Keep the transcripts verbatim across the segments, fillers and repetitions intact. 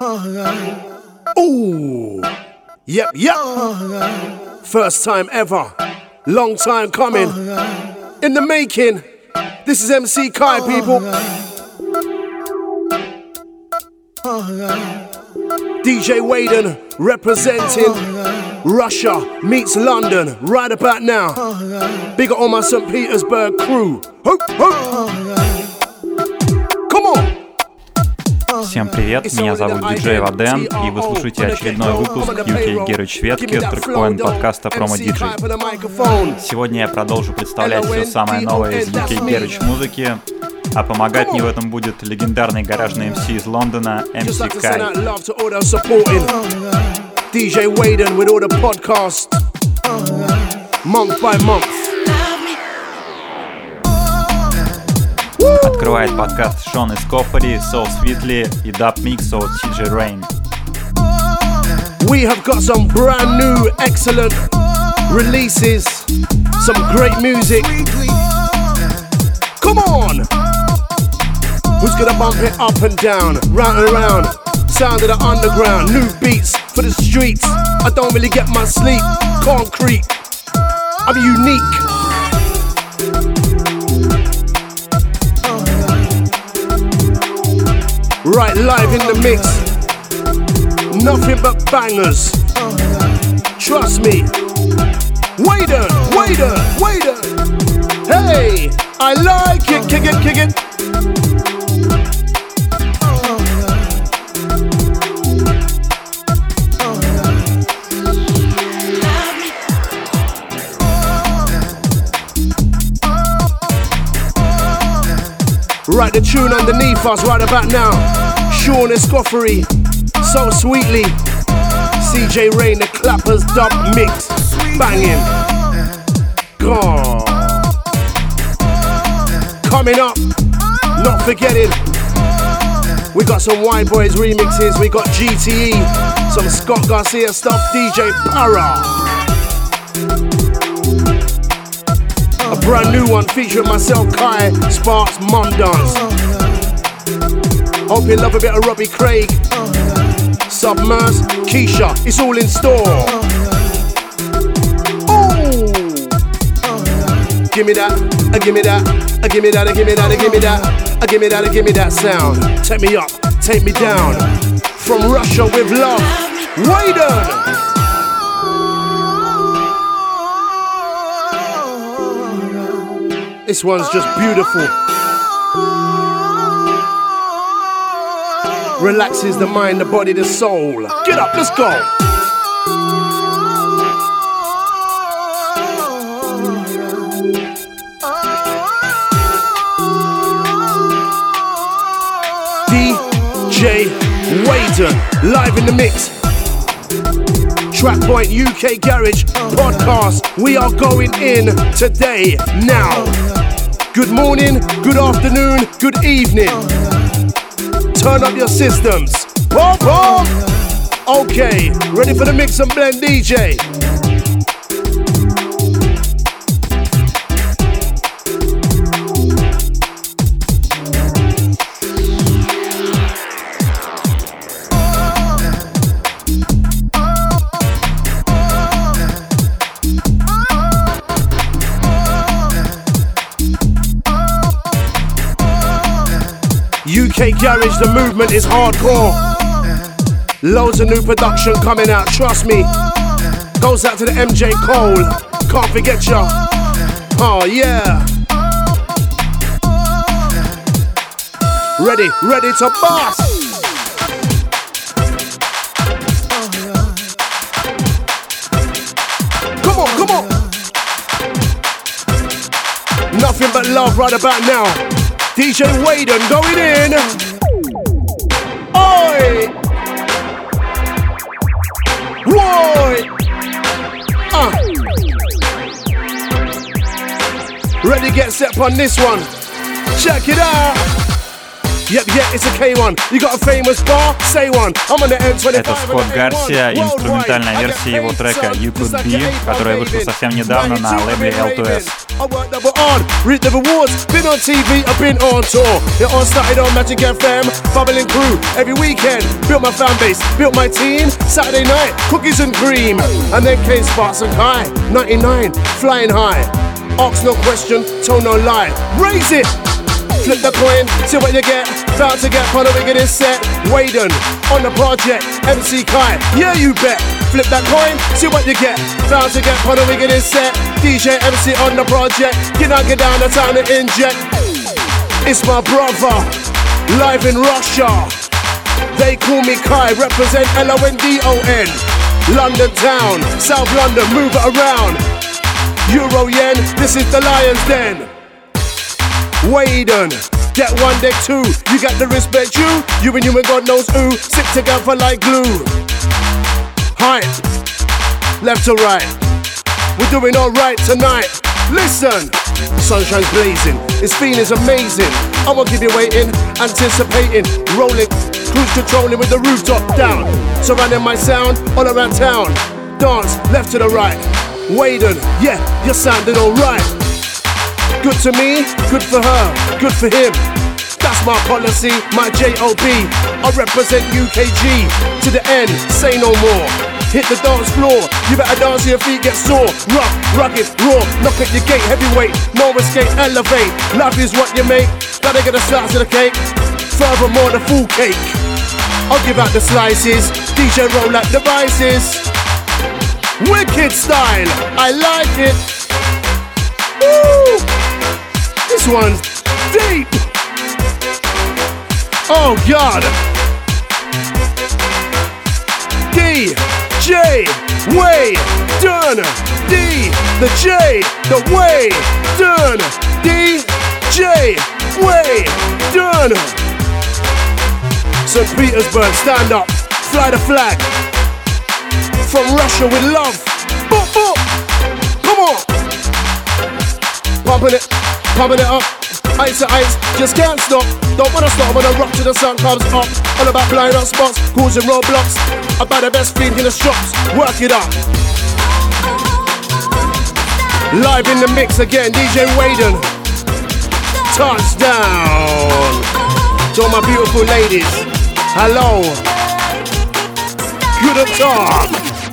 Ooh, yep, yep. First time ever, long time coming. In the making, this is M C Kai, people. D J Waden representing Russia meets London right about now. Big up all my Saint Petersburg crew. Hope, hope. Come on. Всем привет, меня зовут диджей Ваден, и вы слушаете очередной выпуск ю кей Garage ветки, трек-поинт подкаста Promo ди джей. Сегодня я продолжу представлять все самое новое из ю кей Garage музыки, а помогать мне в этом будет легендарный гаражный эм си из Лондона, эм си Kai. ди джей Waden with all the podcasts, month by month. Открывает подкаст Шон Эскофари, So Sweetly и Dub Mix от си джей Rain. We have got some brand new, excellent releases, some great music. Come on! Who's gonna bump it up and down, round and around? Sound of the underground, new beats for the streets. I don't really get my sleep, concrete. I'm unique. Right, live in the mix. Nothing but bangers. Trust me. Waden, Waden, Waden. Hey, I like it. Kick it, kick it. Right, the tune underneath us right about now. Sean Escoffery, So Sweetly. C J Rain, the Clappers Dub Mix. Banging. Gone. Coming up, not forgetting. We got some White Boys remixes. We got G T E, some Scott Garcia stuff, D J Para. A brand new one featuring myself, Kai, Sparks, Mundance. Hope you love a bit of Robbie Craig, Submerse, Keisha, it's all in store. Ooh. Give me that, uh, give me that, uh, give me that, uh, give me that, uh, give me that, uh, give me that, uh, give me that sound. Take me up, take me down. From Russia with love, Waden. This one's just beautiful. Relaxes the mind, the body, the soul. Get up, let's go. D J Waden, live in the mix. Trackpoint U K Garage podcast. We are going in today, now. Good morning, good afternoon, good evening. Turn up your systems. Pom pom. Okay, ready for the mix and blend D J. U K Garage, the movement is hardcore. Loads of new production coming out, trust me. Goes out to the M J Cole, can't forget ya. Oh yeah. Ready, ready to bust. Come on, come on. Nothing but love right about now. D J Waden going in. Oi! Woi! Uh. Ready, get set on this one. Check it out. Yep, yeah, it's a K one. You got a famous bar? Say one. I'm on the N twenty-five. Это Скотт Гарсия, инструментальная версия его трека You Could Be, которая вышла совсем недавно на лейбле эл ту эс. I worked double on, read the rewards, been on T V, I've been on tour. It all started on Magic F M, bubbling crew every weekend. Built my fan base, built my team. Saturday night, cookies and cream. And then came Sparks and Kai, ninety-nine, flying high. Ask no question, tell no lie. Raise it! Flip the coin, see what you get. Bound to get part of it, get it set. Waden, on the project, M C Kai, yeah you bet. Flip that coin, see what you get. Bound to get part of it, get it set. D J M C on the project, get down, get down, the time to inject. It's my brother, live in Russia. They call me Kai, represent L O N D O N. London town, South London, move it around. Euro yen, this is the Lion's Den. Waden, get one, deck two. You got the respect, you. You and you and God knows who. Stick together like glue. Hype, left to right. We're doing alright tonight. Listen, sunshine's blazing. This feeling's amazing. I won't keep you waiting, anticipating, rolling, cruise controlling with the rooftop down. Surrounding my sound all around town. Dance left to the right. Waden, yeah, you're sounding alright. Good to me, good for her, good for him. That's my policy, my J O B. I represent U K G to the end, say no more. Hit the dance floor, you better dance till your feet get sore. Rough, rugged, raw, knock at your gate, heavyweight. No escape, elevate, love is what you make. Gotta get a slice of the cake, furthermore the full cake. I'll give out the slices, D J roll out devices. Wicked style, I like it. Woo! This one's deep. Oh God. D J way done. D the J the way done. D J way done. Saint Petersburg, stand up, fly the flag. From Russia with love. Boop, boop. Come on. Pumping it, pumping it up. Ice to ice, just can't stop. Don't wanna stop when I rock till the sun comes up. All about blowing up spots, causing roadblocks. I buy the best thing in the shops. Work it up. Live in the mix again, D J Waden. Touchdown. To all my beautiful ladies. Hello. Good talk.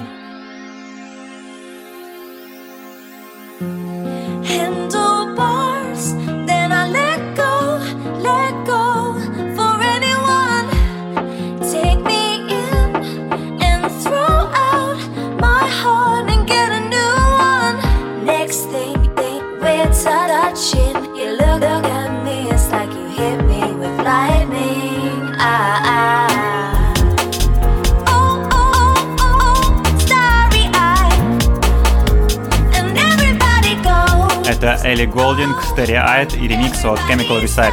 Handlebars, then I let go, let go for anyone. Take me in and throw out my heart and get a new one. Next thing, we're touching. You look at me, it's like you hit me with lightning. Ah, ah. Это Элли Голдинг, Starry-Eyed и ремикс от Chemical Recipe.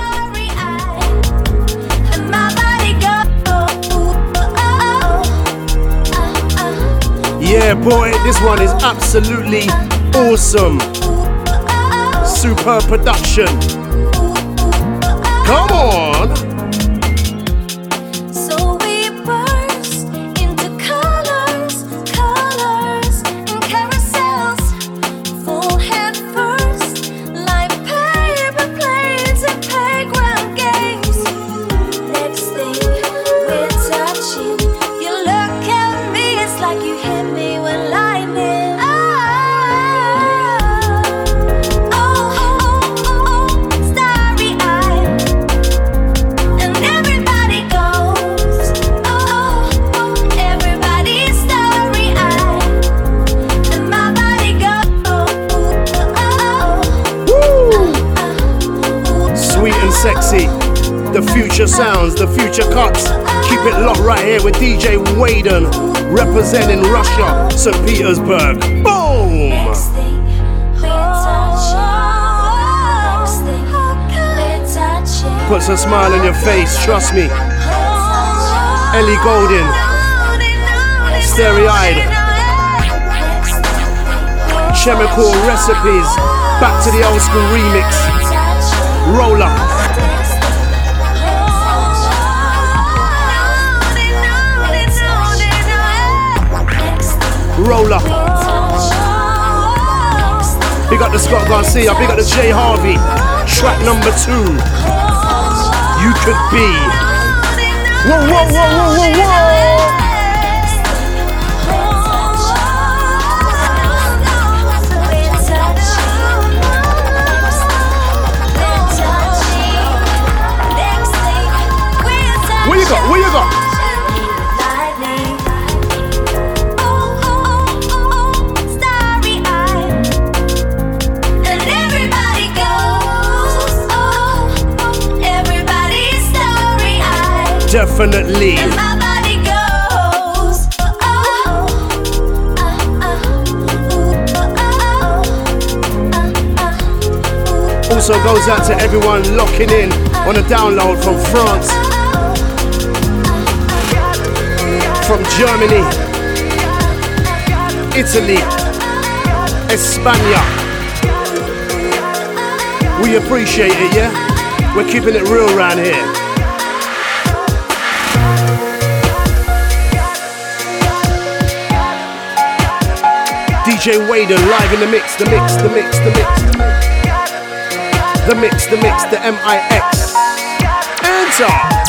Yeah, boy, this one is absolutely awesome. Superb production. Come on. Sexy, the future sounds, the future cuts. Keep it locked right here with D J Waden, representing Russia, Saint Petersburg. Boom! Puts a smile on your face, trust me. Ellie Golden, Starry-Eyed, Chemical Recipes, back to the old school remix. Roll up. Big up the Scott Garcia, big up the Jay Harvey. Track number two. You could be. Whoa, whoa, whoa, whoa, whoa, whoa. Where you got? Where you got? Definitely. And my body goes. Oh, oh, oh, oh, oh. Also goes out to everyone locking in on a download from France, from Germany, Italy, España. We appreciate it, yeah? We're keeping it real around here. D J Wader live in the mix, the mix, the mix, the mix, the mix, the mix, the M I X. Enter.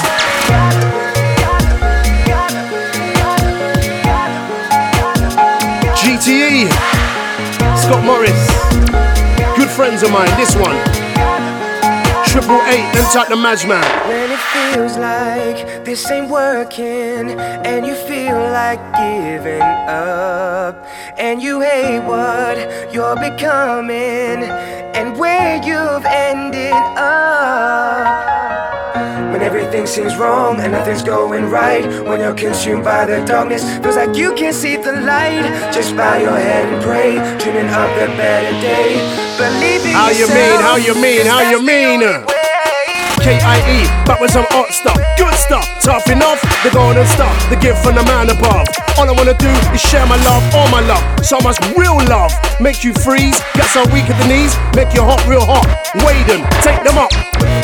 G T E, Scott Morris, good friends of mine. This one, Triple Eight, enter the Madman. When it feels like this ain't working, and you feel like giving up, and you hate what you're becoming, and where you've ended up. When everything seems wrong and nothing's going right, when you're consumed by the darkness, feels like you can't see the light. Just bow your head and pray, dreaming of a better day. Believe in How you mean, how you mean, how you mean? K I E, back with some hot stuff, good stuff, tough enough, the golden stuff, the gift from the man above. All I wanna do is share my love, all my love, so much real love. Make you freeze, get so weak at the knees, make you hot, real hot. Waden, take them up.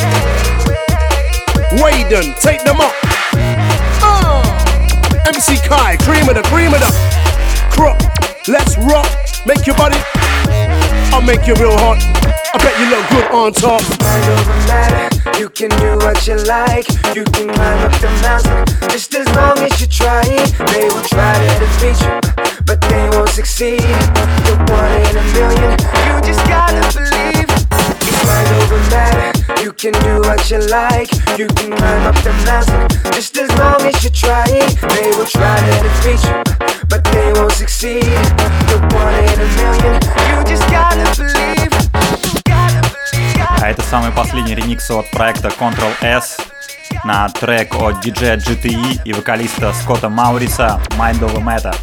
Waden, take them up. Uh, M C Kai, cream of the, cream of the crop. Let's rock, make your body, I'll make you real hot. I bet you look good on top. Mind over matter, you can do what you like. You can climb up the mountain, just as long as you try it. They will try to defeat you, but they won't succeed. You're one in a million, you just gotta believe. It's mind over matter, you can do what you like. You can climb up the mountain, just as long as you try it. They will try to defeat you, but they won't succeed. You're one in a million, you just gotta believe. А это самый последний ремикс от проекта Control S на трек от диджея джи ти и и вокалиста Скотта Мауриса Mind Over Matter.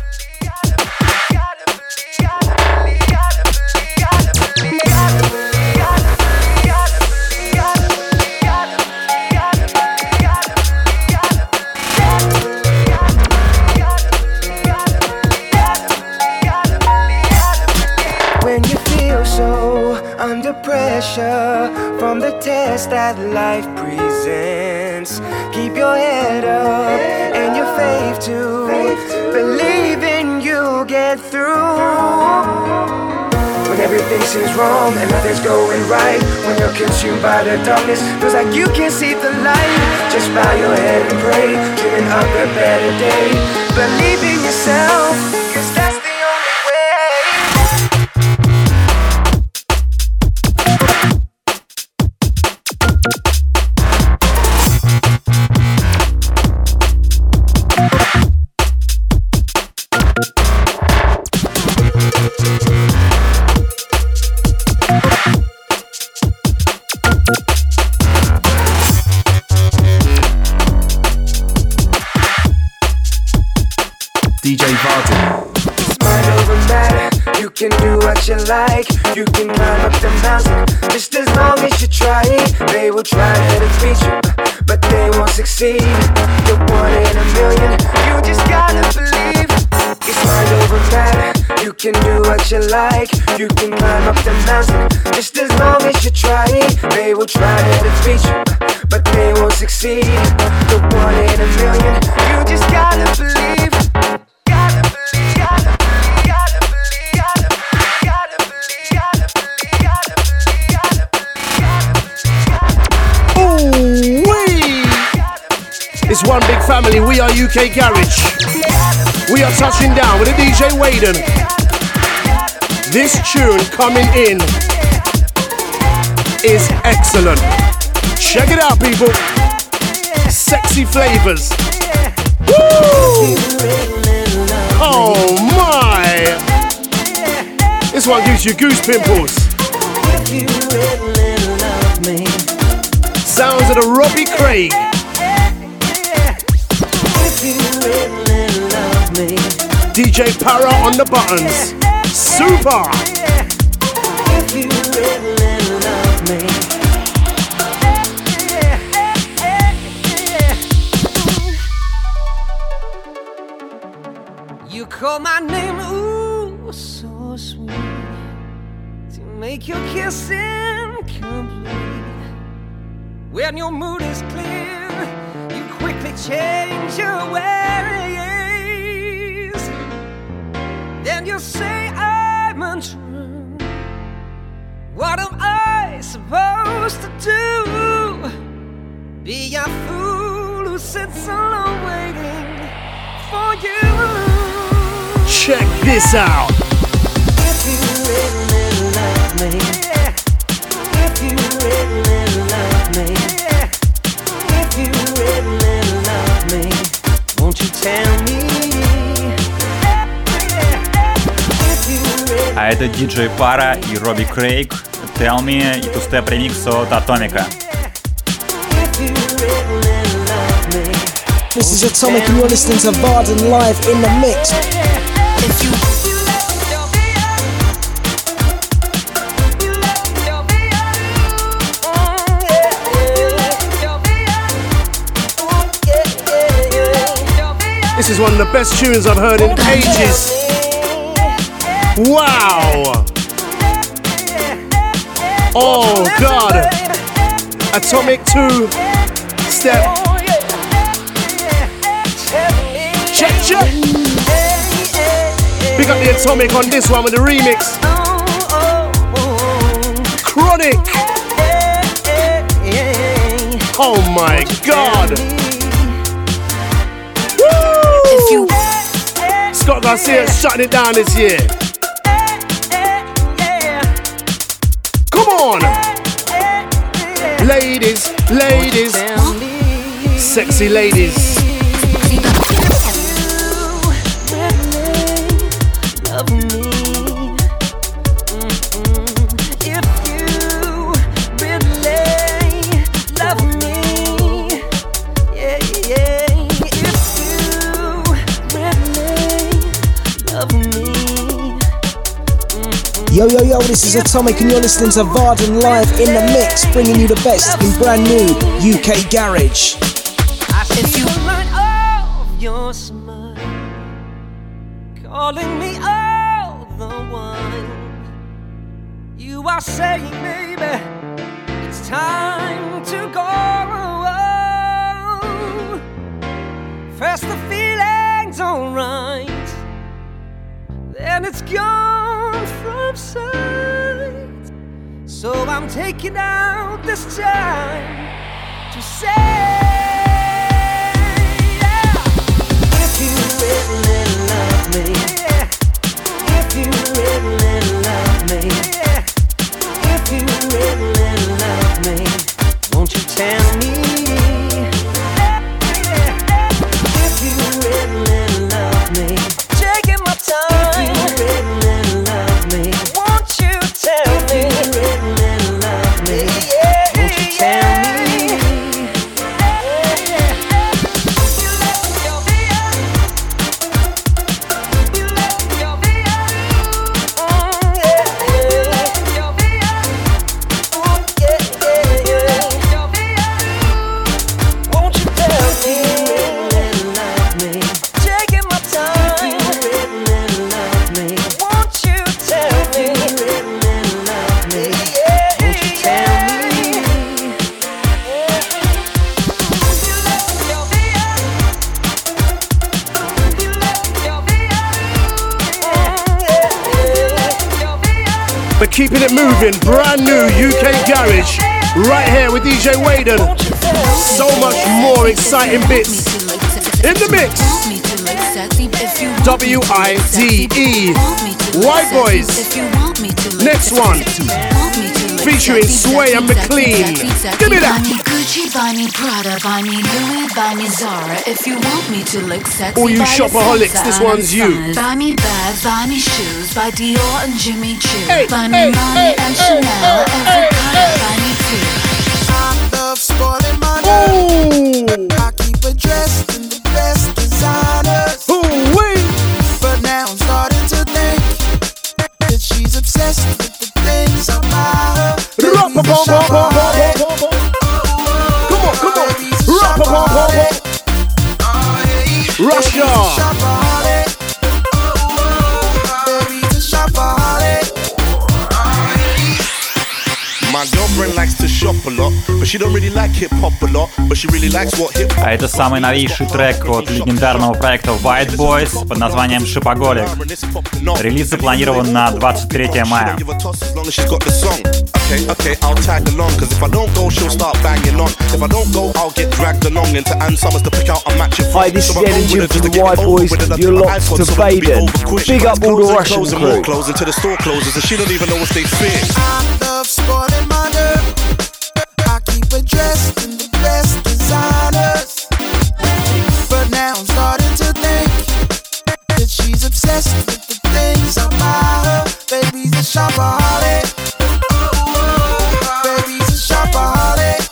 When you feel so under pressure from the test that life presents, keep your head up and your faith to believe in you'll get through. When everything seems wrong and nothing's going right, when you're consumed by the darkness, feels like you can't see the light. Just bow your head and pray, dreaming of a better day. Believe in yourself, 'cause that's the only way. D J Varden. Mind over matter, you can do what you like. You can climb up the mountain, just as long as you try it. They will try to defeat you, but they won't succeed. You're one in a million, you just gotta believe. It's mind over matter, you can do what you like. You can climb up the mountain, just as long as you try it. They will try to defeat you, but they won't succeed. You're one in a million, you just gotta believe. Gotta believe, gotta believe, gotta believe, gotta believe, gotta believe, gotta believe, It's one big family. We are U K Garage. We are touching down with a D J Waden. This tune coming in is excellent. Check it out, people. Sexy flavors. Woo! Oh my! This one gives you goose pimples. Sounds of the Robbie Craig. D J Para on the buttons. Super! You call my name, ooh, so sweet, to make your kissing complete. When your mood is clear, you quickly change your ways. Then you say I'm untrue. What am I supposed to do? Be a fool who sits alone waiting for you. Check this out. If you really love me, if you really love me, if you really love me, won't you tell me? А это ди джей Para и Robbie Craig, Tell Me и two-step ремикс от Atomica. This is Atomic and you're listening to Varden live in the mix. If you This is one of the best tunes I've heard in ages. Wow! Oh God! Atomic two-step. Check, check! Pick up the Atomic on this one with the remix. Chronic! Oh my God! Woo! Scott Garcia shutting it down this year. Come on! Ladies, ladies, sexy ladies. Yo, yo, yo, this is Atomic and you're listening to Varden live in the mix, bringing you the best in brand new U K Garage. If you learn of your smile, calling me all the while, you are saying, baby, it's time to go. First the feeling's alright, then it's gone from sight. So I'm taking out this time to say, yeah. If you really love me, yeah. If you really love me, yeah. If you really love me, won't you tell me? If you really love me, taking my time. If you really love me, won't you tell me? If you really love me, yeah, won't you tell me? But keeping it moving, brand new U K Garage, right here with D J Waden. So much more exciting bits in the mix. W I D E. White Boys. Next one. Featuring Sway and McLean. Give me that. Buy me Gucci, buy me Prada, buy me Louis, buy me Zara. If you want me to look sexy, all you buy shopaholics, salsa this one's you. and buy me bags, buy me shoes, buy Dior and Jimmy Choo. Hey, buy me hey, money hey, and hey, Chanel, hey, every hey, color, hey. buy me too. I love spoiling my Ooh. I keep her dressed in the best designers. Ooh, wait. But now I'm starting to think that she's obsessed with the things I buy her. Come on, come on. Russia. My girlfriend likes to shop a lot, but she don't really like hip hop a lot, but she really likes what hip. А это самый новейший трек от легендарного проекта White Boys под названием Shopaholic. Релиз запланирован на двадцать третье мая. Okay, okay, I'll tag along, cause if I don't go, she'll start banging on. If I don't go, I'll get dragged along into Ann Summers to pick out a matching. Hi, this is Energy from the White Boys. You're locked to Baden. Big up all the Russian crew. Close until the store closes, and she don't even know what they fit. I love spoiling my girl. I keep her dressed in the best designers. But now I'm starting to think that she's obsessed with the things I buy her. Baby's a shopaholic. Baby's a shopaholic.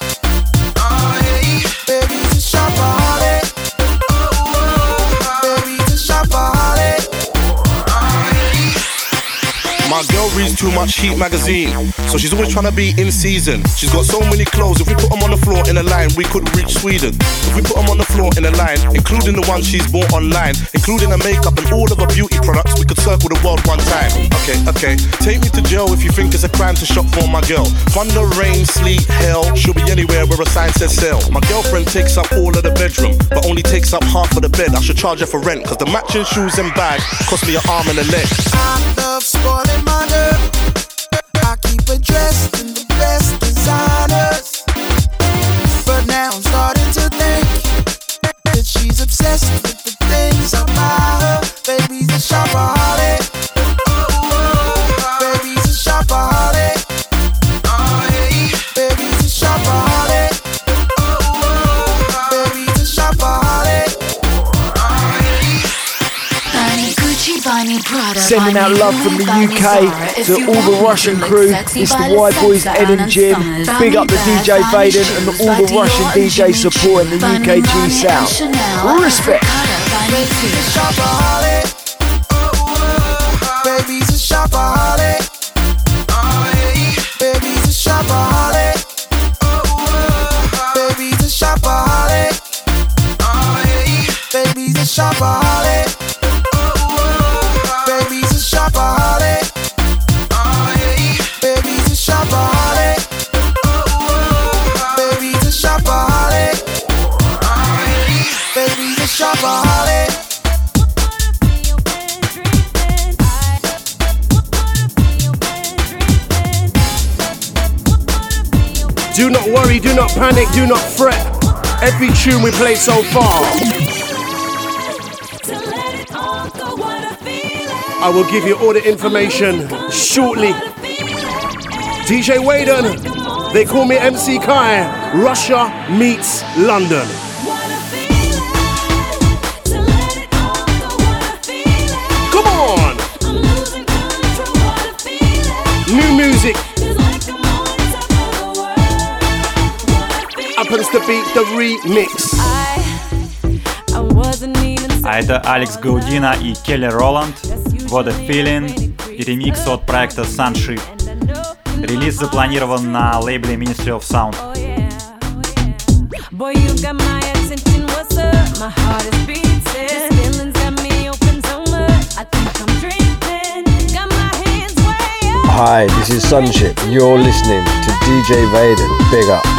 Baby's a shopaholic. Baby's a shopaholic. My girl reads too much Heat magazine, so she's always trying to be in season. She's got so many clothes, if we put them on the floor in a line, we could reach Sweden. If we put them on the floor in a line, including the ones she's bought online, including her makeup and all of her beauty products, we could circle the world one time. Okay, okay, take me to jail if you think it's a crime to shop for my girl. Thunder, rain, sleet, hell, she'll be anywhere where a sign says sell. My girlfriend takes up all of the bedroom, but only takes up half of the bed. I should charge her for rent, cause the matching shoes and bag cost me an arm and a leg. I love spoiling my girl. I keep her dressed in the best designers. But now I'm starting to think that she's obsessed with the things I buy her. Baby's a shopaholic. Baby's a shopaholic. Baby's a shopaholic. Baby's a shopaholic. Buy me Gucci, buy me Prada, Sending buy out me love Louis, from the buy U me K Zara. If to you all want the me to Russian look crew. sexy, It's buy the White Boys, salsa Ed and and Jim. Summers. Big Buy up me the D J bags, buy me Vaden and shoes, all buy the Dior Russian and D J Jimmy support in the Choo. Buy U me K G money Sound. and Chanel, Respect. every color, buy me Baby's a too. shopaholic. Baby's a shopaholic. Baby's a shopaholic. Baby's a shopaholic. Baby's a shopaholic. Baby's a shopaholic. Baby's a shopaholic. Baby's a shopaholic. Baby's a shopaholic. Do not worry, do not panic, do not fret. Every tune we played so far, I will give you all the information shortly. D J Waden, they call me M C Kai. Russia meets London. Come on! New music happens to be the remix. А это Алекс Гаудина и Келли Роланд, What a Feeling и ремикс от проекта Sunship. Релиз запланирован на лейбле Ministry of Sound. Boy, you got my attention, what's up? My heart is beating. This feeling's got me open so much. I think I'm dreaming. Got my hands way up. Hi, this is Sunship, and you're listening to D J Vaden. Big up.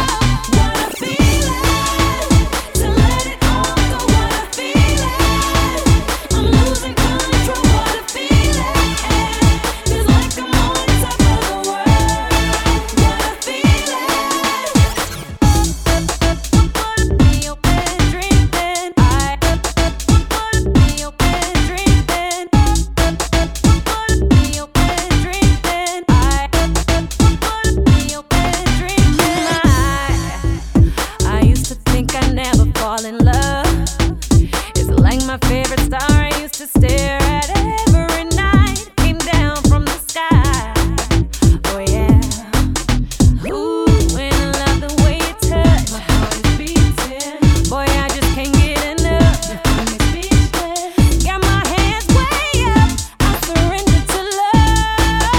fall in love. It's like my favorite star I used to stare at every night. Came down from the sky. Oh yeah. Ooh, when I love the way you touch, my heart is beating. Boy, I just can't get enough. You got me speechless. Got my hands way up. I surrender to love.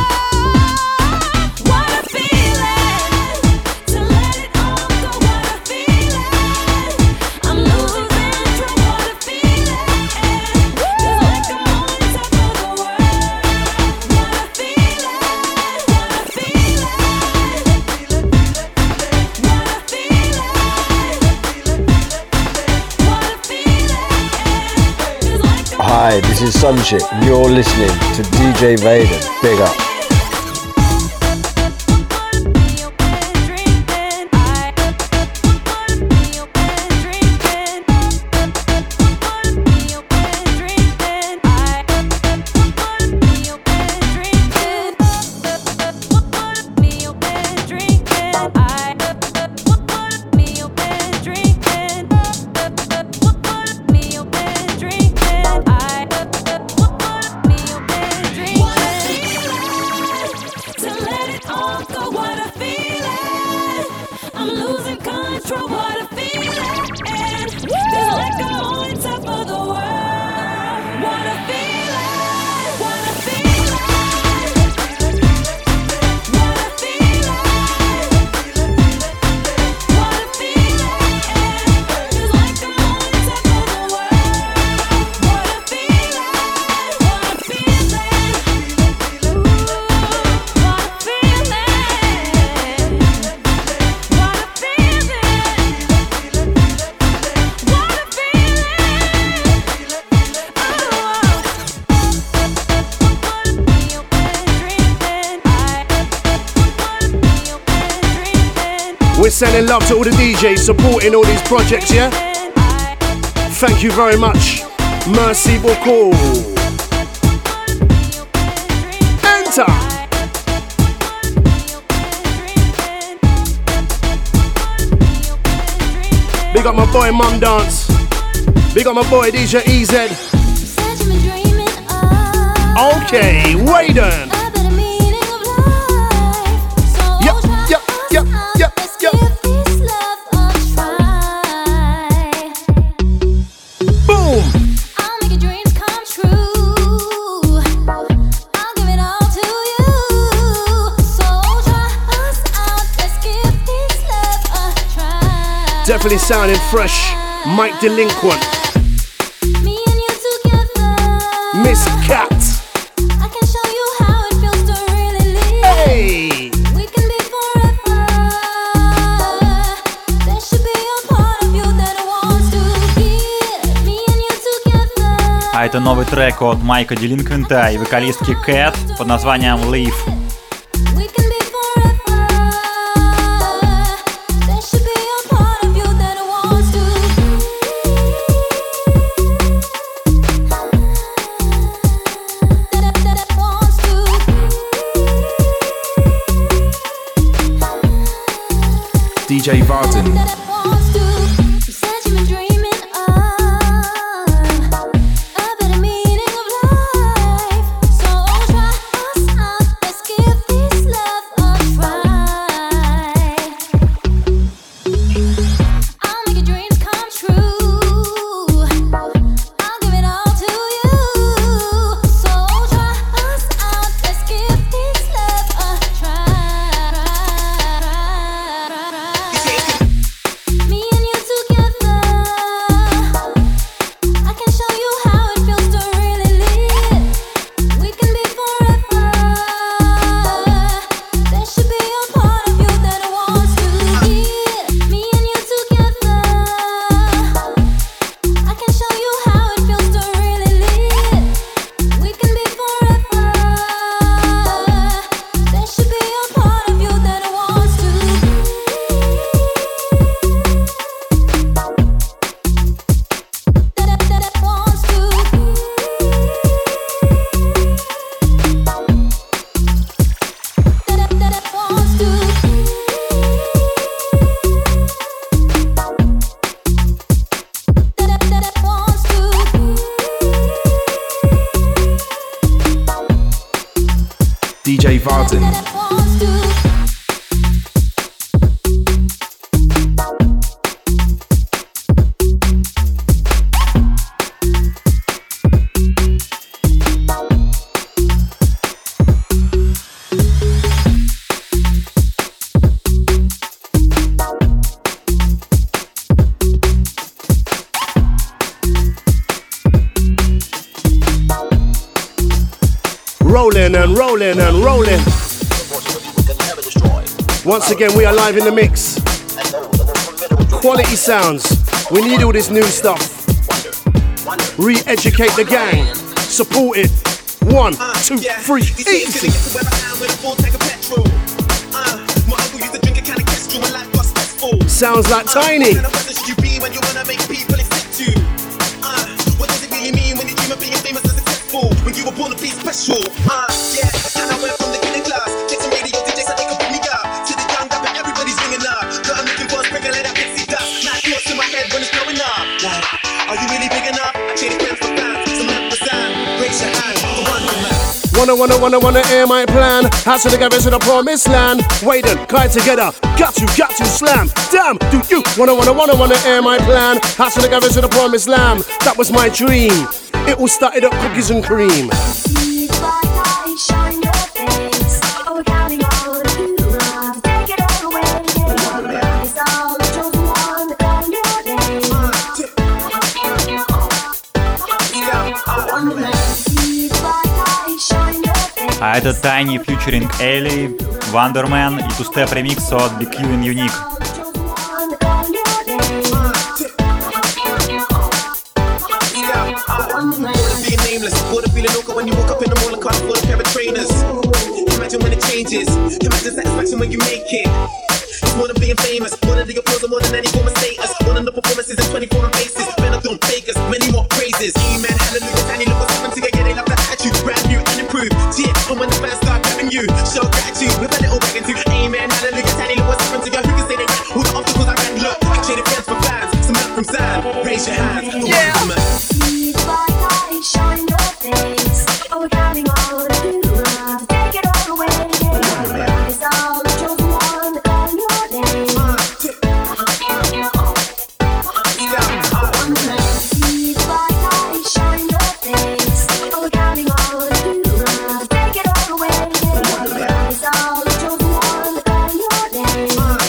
What a feeling to let it all go. What a feeling. I'm losing control. What a feeling. Just like I'm on top of the world. What a feeling. What a feeling. What a feeling. What a feeling. Just like I'm Hi, this is Sunship, and you're listening to D J Vaden. Big up. We're sending love to all the D Js supporting all these projects, yeah? Thank you very much. Merci beaucoup. Enter. Big up my boy Mum Dance. Big up my boy D J E Z. Okay, Waden. Yep, yep, yep, yep, yep. Boom. I'll make your dreams come true. I'll give it all to you. So try us out. Let's give this love a try. Definitely sounding fresh. Mike Delinquent. Me and you together. Miss Cat. I can show you how it feels to really live. Hey. We can be forever. There should be a part of you that wants to give. Me and you together. А это новый трек от Майка Делинквента и вокалистки Кэт под названием Leave. We can be forever. There should be a part of you that wants to that, that, that wants to D J Varden. that wants to. You said you've been dreaming of a better meaning of life. So try us out. Let's give this love a try. I'll make your dreams come true. I'll give it all to you. So try us out. Let's give this love a try. D J Varden. Rolling and rolling and rolling. Once again, we are live in the mix. Quality sounds. We need all this new stuff. Re-educate the gang. Support it. One, two, three, easy. Sounds like Tiny. When you were born to be special, uh, yeah. And I went from the middle class, get some radio D Js that they could pick me up. To the young rapper, everybody's ringing up. Got I'm looking for a sprinkle like that pixie dust. Now thoughts in my head when it's blowing up. Like, are you really big enough? I traded friends for fans, some love for sound. Raise your hand, the one who man. Wanna, wanna, wanna, wanna air my plan. House of the garage to the promised land. Waiting, kite together. Got to, got to slam. Damn, do you wanna, wanna, wanna, wanna air my plan? House of the garage to the promised land. That was my dream. It all started up cookies and cream. А это Tiny featuring Ellie, Wonderman и two-step ремикс от Big Q and Unique. What a feeling awkward when you woke up in the morning, car full of pair of trainers. Imagine when it changes. Imagine satisfaction when you make it. It's more than being famous, more than the applause, more than any form of status. More than the performances and twenty-four faces. Men are doing fakers, many more praises. Amen, hallelujah, Tiny, look what's happened to you. Yeah, they love that attitude, brand new and improved. See it, and when the fans start grabbing you, show gratitude with a little wagon too. Amen, hallelujah, Tiny, look what's happened to you. Who can say they ran? Who the obstacles I ran? Look, I traded fans for fans, some love from sand. Raise your hands, the yeah. One man. Shine your face. Oh, we're counting on you to take it all away. It's all the chosen one that call your name. See the light, shine your face. Oh, we're counting on you to take it all away. It's all the chosen one that call your name.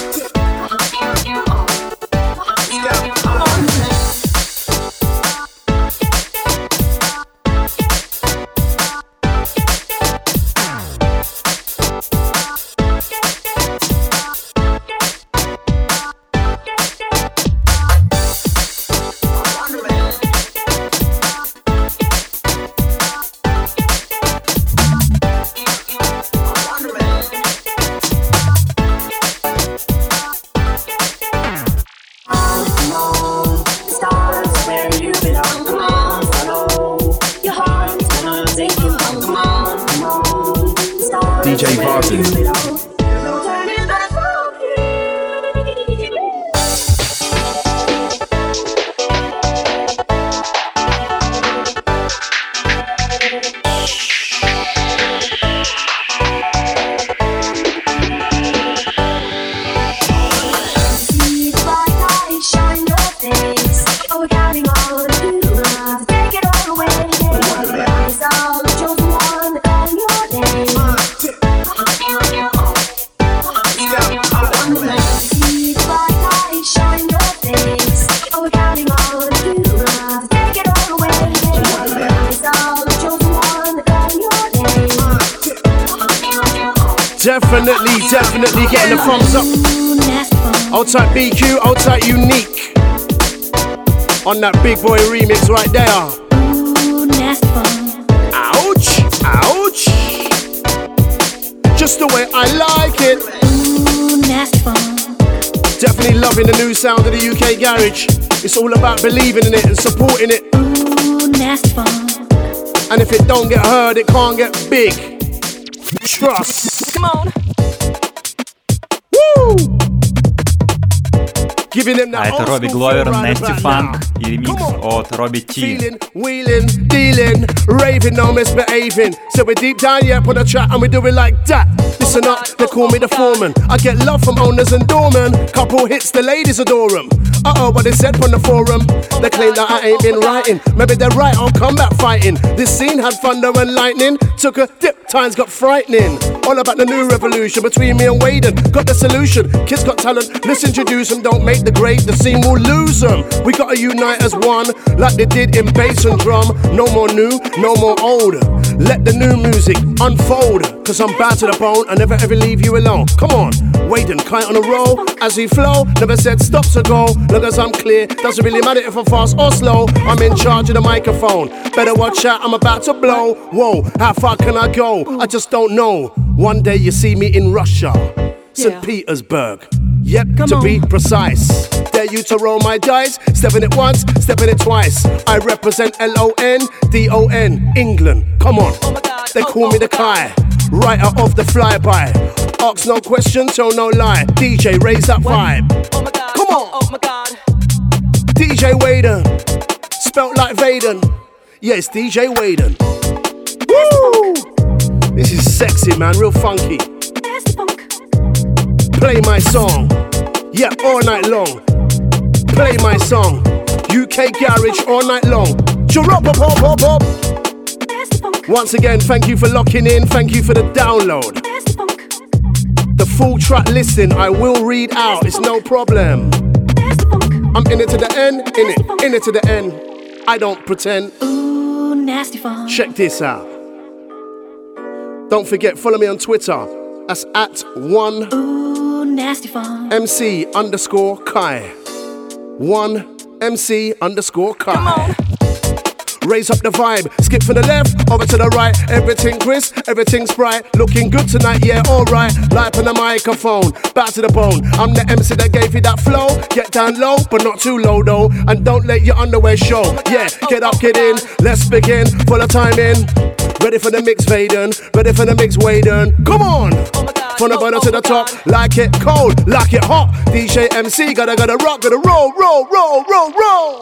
D J Varden. Definitely, definitely getting the thumbs up. Old type B Q, old type Unique. On that big boy remix right there. Ouch, ouch. Just the way I like it. Definitely loving the new sound of the U K garage. It's all about believing in it and supporting it. And if it don't get heard, it can't get big. Trust. Come on. Woo! А это Робби Гловер, Nasty Funk и ремикс от Робби Ти. Wheeling, dealing, raving, no misbehaving. So we're deep down, yeah, put a track and we do it like that. Listen up, they call me the foreman. I get love from owners and doormen. Couple hits, the ladies adore them. Uh-oh, what they said from the forum. They claim that I ain't been writing. Maybe they're right, I'll come back fighting. This scene had thunder and lightning. Took a dip, times got frightening. All about the new revolution between me and Waden. Got the solution, kids got talent. Let's introduce them, don't make the great. The scene will lose them. We gotta unite as one, like they did in bass and drum. No more new, no more old. Let the new music unfold. Cause I'm bad to the bone, I never ever leave you alone. Come on, Waden, kite on a roll. As he flow, never said stop to go. Long as I'm clear, doesn't really matter if I'm fast or slow. I'm in charge of the microphone. Better watch out, I'm about to blow. Whoa, how far can I go? I just don't know. One day you see me in Russia, Saint Yeah. Petersburg. Yep, Come to on. be precise. Dare you to roll my dice? Stepping it once, stepping it twice. I represent L O N D O N, England. Come on, they call me the Kai, writer of the flyby. Ask no question, tell no lie. D J, raise that vibe. Come on, Oh my god. D J Waden, spelt like Vaden. Yes, D J Waden. Woo! This is sexy, man, real funky. Play my song, yeah, all night long. Play my song, U K Garage all night long. Chirop, pop, pop, pop. Once again, thank you for locking in, thank you for the download. The full track listing I will read out, it's no problem. I'm in it to the end, in it, in it to the end. I don't pretend. Ooh, nasty fun. Check this out. Don't forget, follow me on Twitter. That's at one Ooh, nasty fun. M C underscore Kai. One M C underscore Kai. Raise up the vibe, skip from the left, over to the right. Everything crisp, everything's bright. Looking good tonight, yeah, alright. Live on the microphone, back to the bone. I'm the M C that gave you that flow. Get down low, but not too low though. And don't let your underwear show. Yeah, get up, get in, let's begin. Full of time in. Ready for the mix, Vaden. Ready for the mix, Waden. Come on! From the bottom to the top, like it cold, like it hot. D J M C, gotta gotta rock, gotta roll, roll, roll, roll, roll.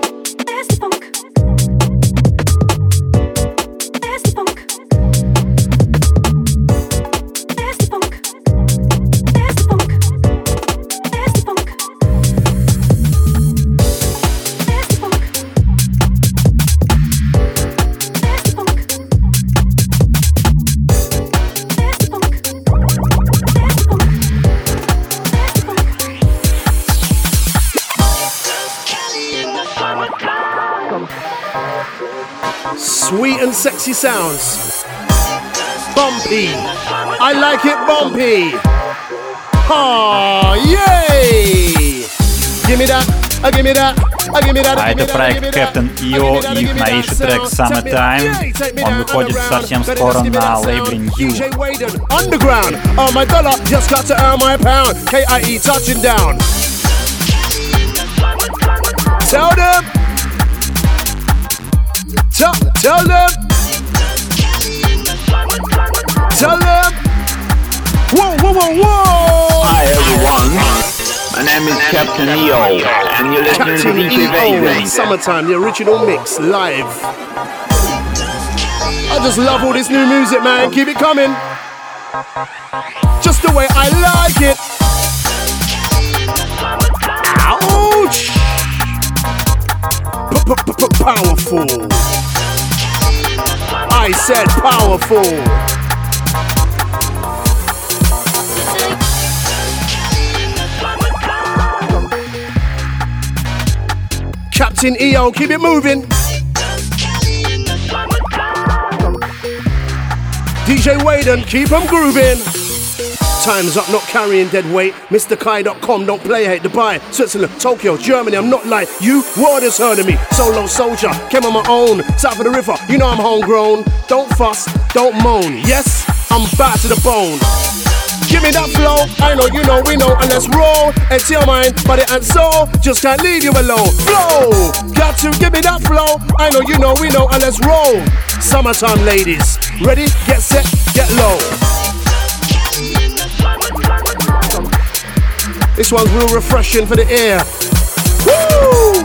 Sweet and sexy sounds. Bumpy. I like it bumpy. Oh, yay! Give me that, uh, give me that, uh, give me that. А это проект Captain и о и их новейший трек Summertime. Он выходит совсем скоро на лейбле New. Underground, oh my dollar, just got to earn my pound. K I E touching down. Tell them. Tell, tell them. Tell them. Whoa, whoa, whoa, whoa. Hi everyone, my name is Captain E O, and you're listening Captain to D J Vaden. Summertime, the original mix, live. I just love all this new music, man. Keep it coming. Just the way I like it. Ouch! Powerful. I said powerful. Captain E O, keep it moving. D J Waden, keep 'em grooving. Time's up, not carrying dead weight. Mister Kai dot com, don't play, hate Dubai, Switzerland, Tokyo, Germany. I'm not like you, world has heard of me. Solo soldier, came on my own. South of the river, you know I'm homegrown. Don't fuss, don't moan. Yes, I'm bad to the bone. Give me that flow, I know, you know, we know, and let's roll. It's your mind, body and soul, just can't leave you alone. Flow, got to give me that flow, I know, you know, we know, and let's roll. Summertime ladies, ready, get set, get low. This one's real refreshing for the ear. Woo!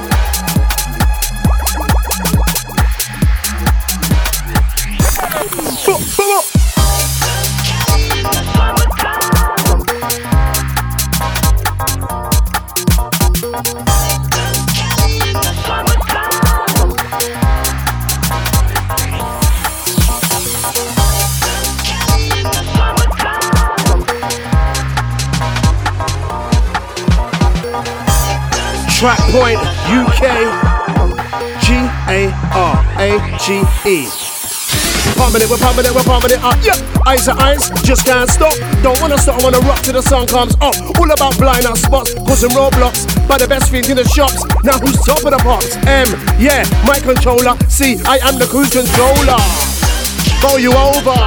Track Point U K, G A R A G E. Pumping it, we're pumping it, we're pumping it up. Yep, eyes to eyes, just can't stop. Don't wanna stop, I wanna rock till the sun comes up. All about blind out spots, causing roadblocks. Buy the best things in the shops. Now who's top of the pops? M, yeah, my controller. C, I am the cruise controller. Throw you over.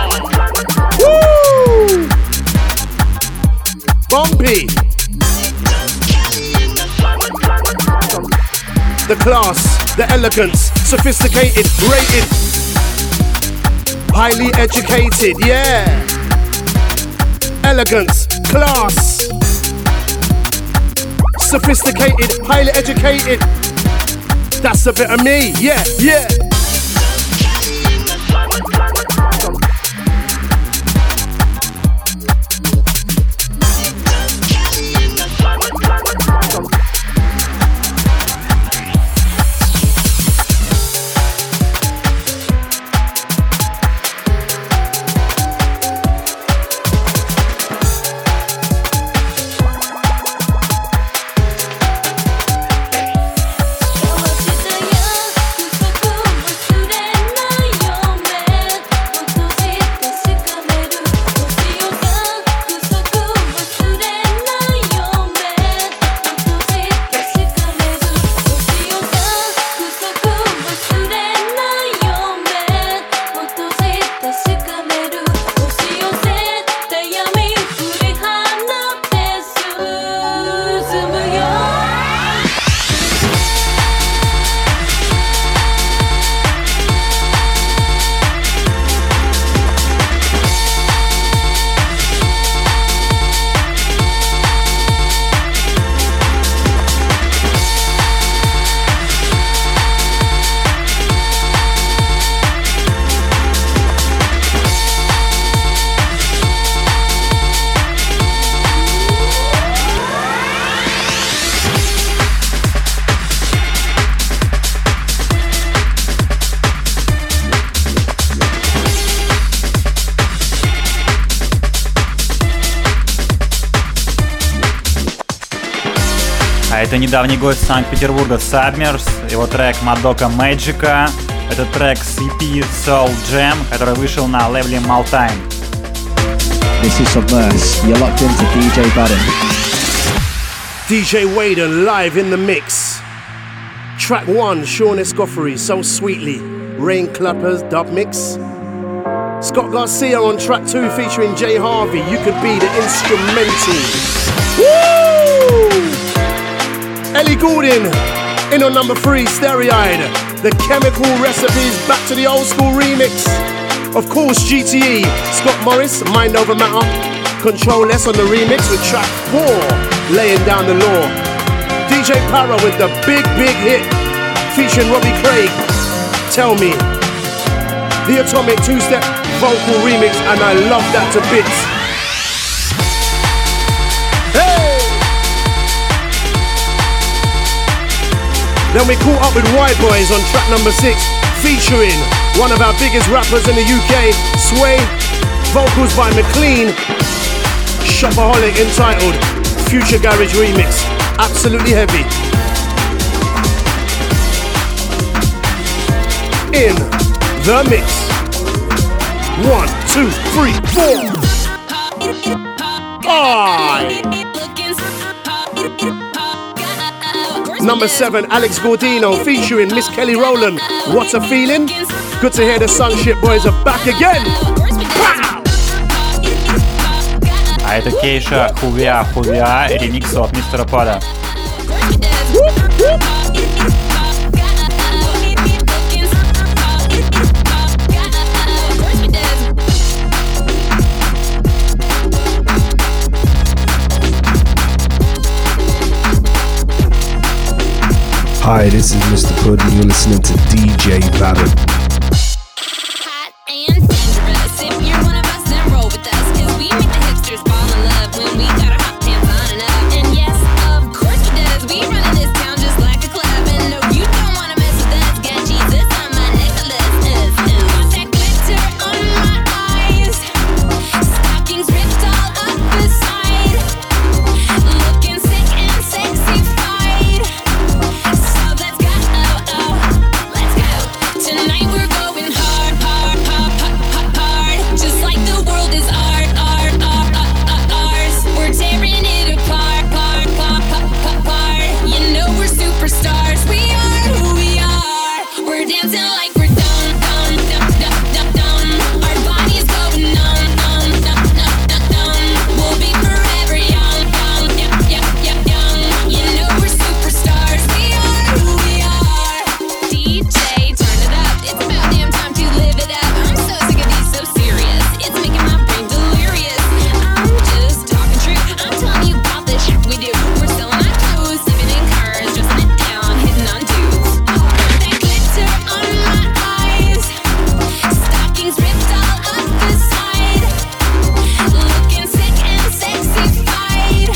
Woo! Bumpy. The class, the elegance, sophisticated, rated, highly educated, yeah. Elegance, class, sophisticated, highly educated. That's a bit of me, yeah, yeah. А это недавний гость Санкт-Петербурга Submerged, его трек Madoka Magica. Это трек с и пи Soul Jam, который вышел на лейбле Maltime. This is Submerged. You're locked into ди джей Vaden. ди джей Waden live in the mix. Track one, Sean Escoffery, So Sweetly. Rain Clappers dub mix. Scott Garcia on track two featuring Jay Harvey. You could be the instrumental. Woo! Ellie Goulding in on number three, Stereo-eyed. The Chemical Recipes back to the old school remix. Of course, G T E, Scott Morris, Mind Over Matter. Control S on the remix with track four, Laying Down the Law. D J Para with the big, big hit featuring Robbie Craig, Tell Me. The Atomic two-step vocal remix, and I love that to bits. Hey! Then we caught up with White Boys on track number six, featuring one of our biggest rappers in the U K, Sway. Vocals by McLean. Shopaholic entitled Future Garage Remix. Absolutely heavy. In the mix. One, two, three, four. Five. Number seven, Alex Gordino featuring Miss Kelly Rowland. What a feeling. Good to hear the Sunship Boys are back again. Pow! А это Кейша Хувиа Хувиа, ремикс от мистера Пада. Hi, this is Mister Pud and you're listening to D J Vaden. Hot and dangerous. If you're one of us, then roll with us. Cause we make the hipsters fall in love when we got our hot pants on and up. And yes, of course he does. We run in this town just like a club. And no, you don't wanna mess with us. Got Jesus on my necklace. Uh, uh. Got that glitter on my eyes. Stockings ripped all up the side. Looking sick and sexified. So let's go, oh, oh, let's go. Tonight we're going hard, hard, hard, hard, hard. Just like the world is art, art, art, art, ours. We're tearing it apart, part, part, part, part, part. You know we're superstars. We are who we are. We're dancing like we're dumb, dumb, dumb, dumb, dumb, dumb. Our bodies going numb, numb, numb, numb, numb, numb. We'll be forever young, young, young, young, young, young. You know we're superstars. We are who we are. D J, turn it up. It's about damn time to live it up. I'm so sick of these so serious. It's making my brain delirious. I'm just talking true. I'm telling you about the shit we do. We're selling our clothes, living in cars, dressing it down, hitting on dudes. That glitter on my eyes. Stockings ripped all up the side. Looking sick and sexified.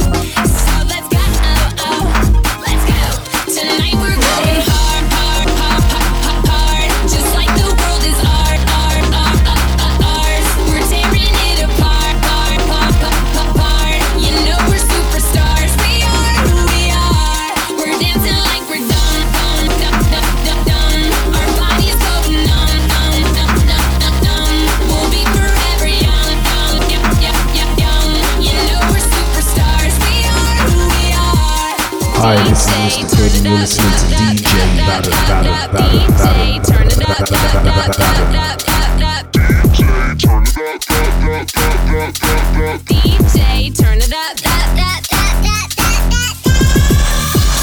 So let's go, oh, oh, let's go. Tonight we're going hard, hard, hard, hard, hard, hard. Just like the world is art, art, art, art, art, ours. We're tearing it apart, part, part, part, part, part. You know we're superstars. We are who we are. We're dancing like we're dumb, dumb, dumb, dumb, dumb, dumb. Our bodies going numb, numb, numb, numb, numb, numb. We'll be forever young, young, young, young, young, young. You know we're superstars. We are who we are. Hi, this is Mister Pud and you're listening to D J Vaden, Vaden, Vaden, Vaden. Turn it up, up, up, up, up, up, up. D J, turn it up, up, up, up, up, up, up.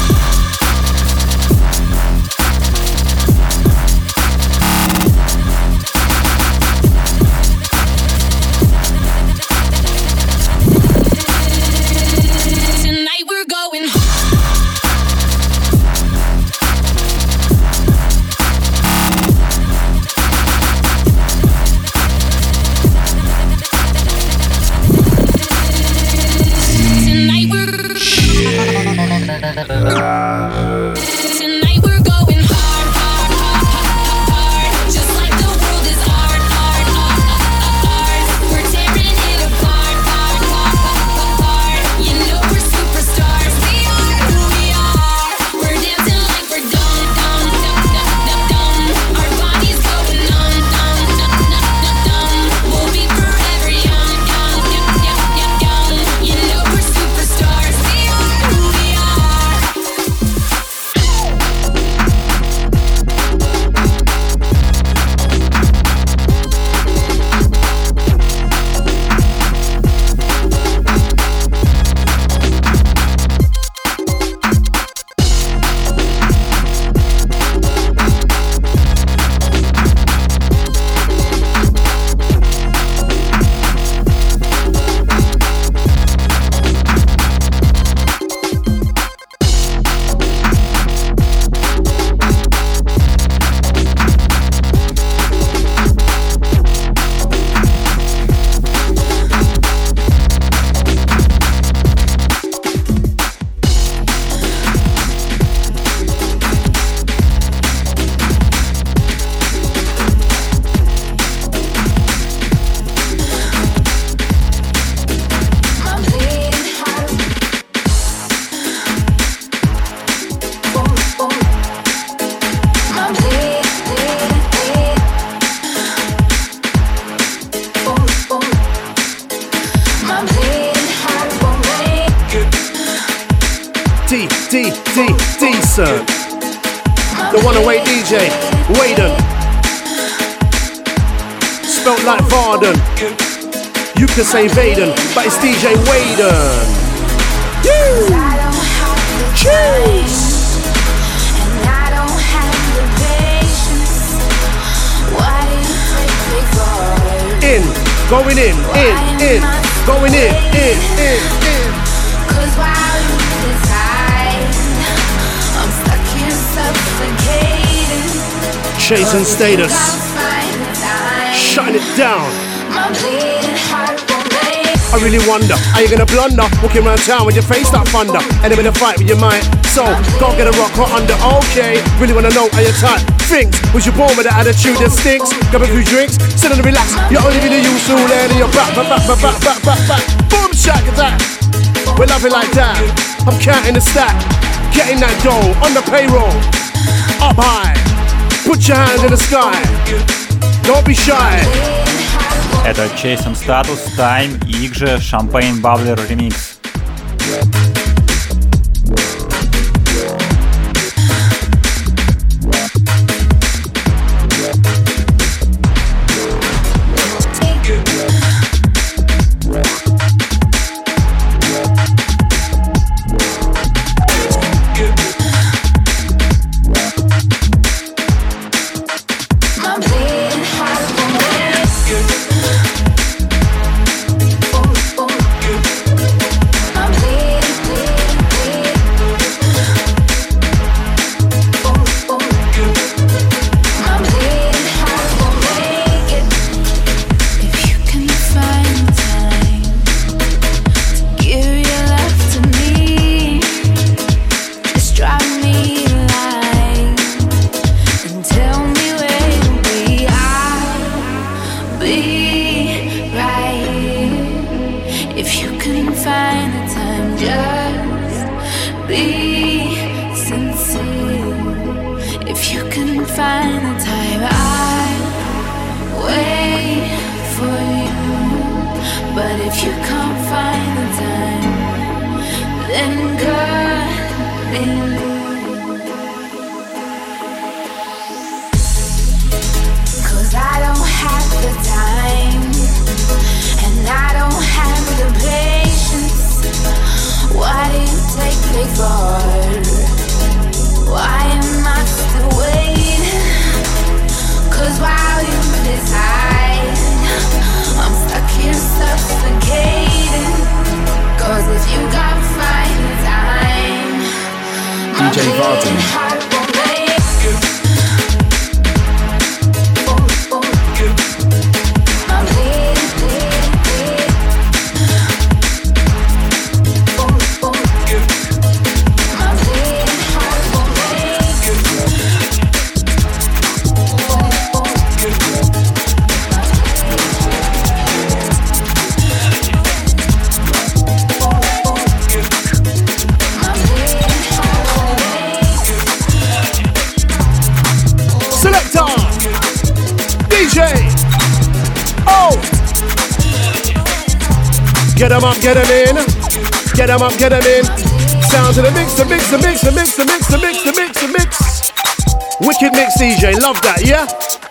Tonight we're going Tonight we're Tonight we're going hard, hard, hard, hard, hard. Just like the world is art, art, art, art, ours. We're tearing it apart, part, part, part, part, part. You know we're superstars. We are who we are. We're dancing like we're dumb, dumb, dumb, dumb, dumb, dumb. Our bodies going numb, numb, numb, numb, numb, numb. We'll be forever young, young, young, young, young, young. You know we're superstars. We are who we are. D, D, D, decent. The one away D J, Waden. Spelt like Varden. You could say Vaden, but it's D J Waden. You. Cheers. In, going in, in, in, going in, in, in, in. Cause while you decide, I'm stuck here Chasing status. Shutting it down. I really wonder, are you gonna blunder? Walking around town with your face like thunder, and in a fight with your mind. So, go get a rock hot under, okay. Really wanna know, are you tight? Things, was you born with an attitude that stinks? Grab a few drinks, sit and relax. You're only really used to land in your back, back, back, back, back, back, back. Boom, shack attack. We're loving like that. I'm counting the stack, getting that dough on the payroll. Up high, put your hands in the sky. Don't be shy. Это Chasing Status, Time и их же Champagne Bubbler Remix. D J Varden. Get 'em up, get 'em in. Get 'em up, get 'em in. Sounds of the mix, the mix, the mix, the mix, the mix, the mix, the mix, the mix. Wicked mix, D J. Love that, yeah?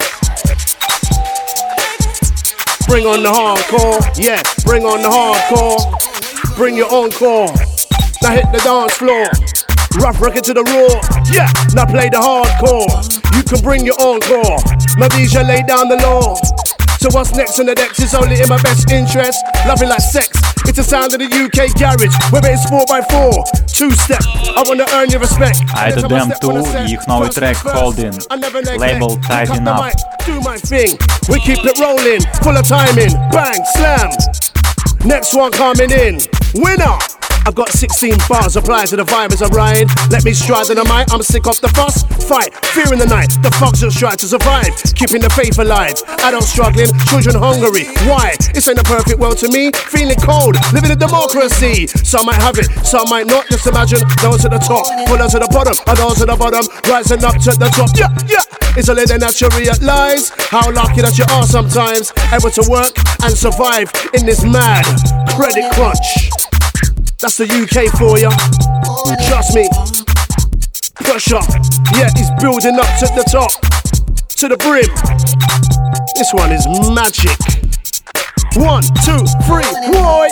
Bring on the hardcore, yeah. Bring on the hardcore. Bring your encore. Now hit the dance floor. Rough record to the raw, yeah. Now play the hardcore. You can bring your encore. My D J lay down the law. So what's next on the decks is only in my best interest. Loving like sex, it's the sound of the ю кей garage. Whether it's four by four, two step, I wanna earn your respect. А это Dem two и их новый трек Holding, лейбл Tighten Up. Do my thing, we keep it rolling, full of timing, bang, slam. Next one coming in, winner. I've got sixteen bars applied to the vibe as I ride. Let me stride on the mic, I'm sick off the fuss. Fight, fear in the night, the fox just try to survive. Keeping the faith alive, adults struggling, children hungry. Why? This ain't a perfect world to me. Feeling cold, living in democracy. Some might have it, some might not. Just imagine those at the top, those at the bottom, and those at the bottom, rising up to the top. Yeah, yeah. It's only then that you realize how lucky that you are sometimes, able to work and survive in this mad credit crunch. That's the ю кей for ya. Trust me. Pressure. Yeah, he's building up to the top. To the brim. This one is magic. One, two, three, boy.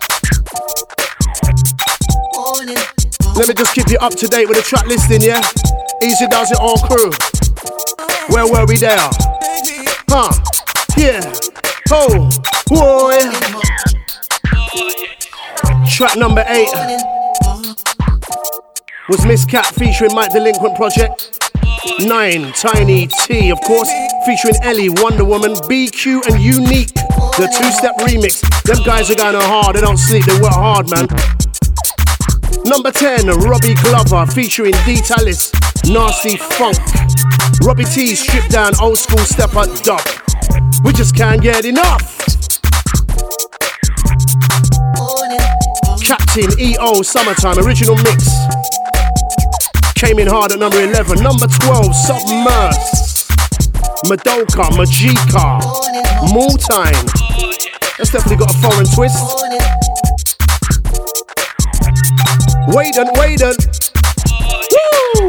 Let me just keep you up to date with the track listing, yeah? Easy does it all crew. Where were we there? Huh? Yeah. Oh, boy. Track number eight was Miss Cat featuring Mike Delinquent Project. nine, Tiny T, of course, featuring Ellie, Wonder Woman, B Q and Unique, the two-step remix. Them guys are going on hard, they don't sleep, they work hard, man. Number ten, Robbie Glover, featuring D Talis, Nasty Funk. Robbie T, stripped down, old school step-up dub. We just can't get enough. Captain E O, Summertime, original mix. Came in hard at number eleven. Number twelve, Submerse. Madoka, Majika, Multime. That's definitely got a foreign twist. Waden, Waden. Woo!